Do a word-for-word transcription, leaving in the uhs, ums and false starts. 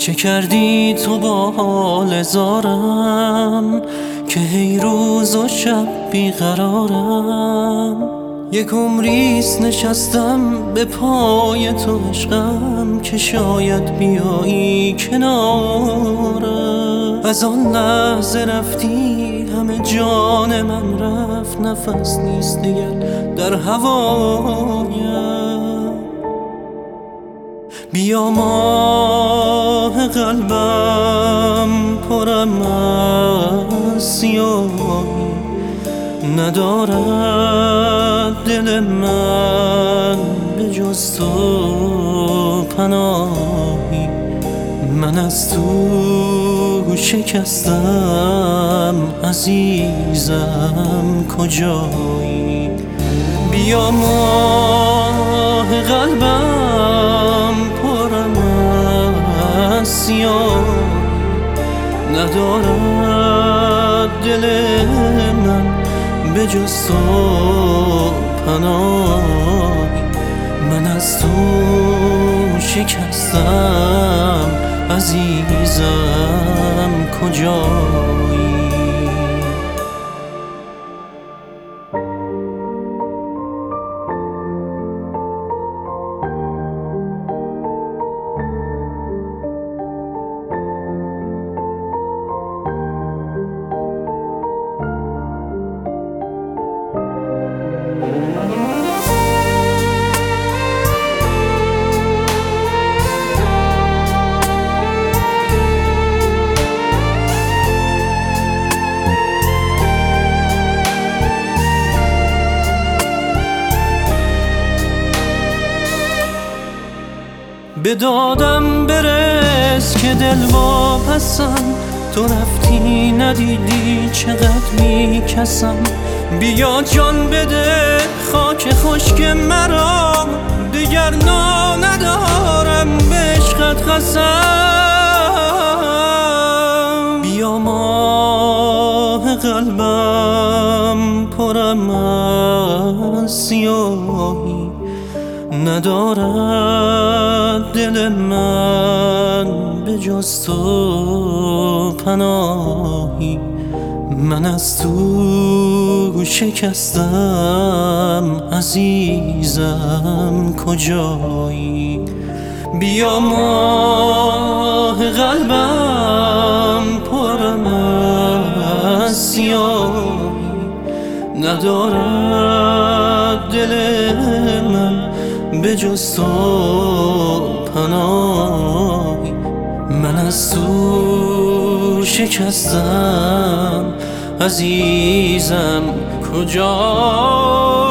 چه کردی تو با حال زارم که هی روز و شب بیقرارم؟ یک عمریست نشستم به پای تو عشقم که شاید بیایی کنارم. از آن لحظه رفتی همه جان من رفت، نفس نیست دیگر در هوایم. بیا ماه قلبم پرم از سیاهی، ندارد دل من به جز تو پناهی. من از تو شکستم عزیزم کجایی؟ بیا ماه قلبم پرم از سیاهی، ندارد دل من به جز تو پناهی. من از تو شکستم عزیزم کجایی؟ به دادم برس که دل واپسم، تو رفتی ندیدی چقدر میکسم. بیا جان بده خاک خشک مرا، دیگر نا ندارم به عشقت قسم. بیا ماه قلبم پرم از سیاهی، ندارد دل من به جز تو پناهی. من از تو شکستم عزیزم کجایی؟ بیا ماه قلبم پرم از سیاهی، ندارد دل من به جز تو پناهی. من از تو شکستم عزیزم کجا؟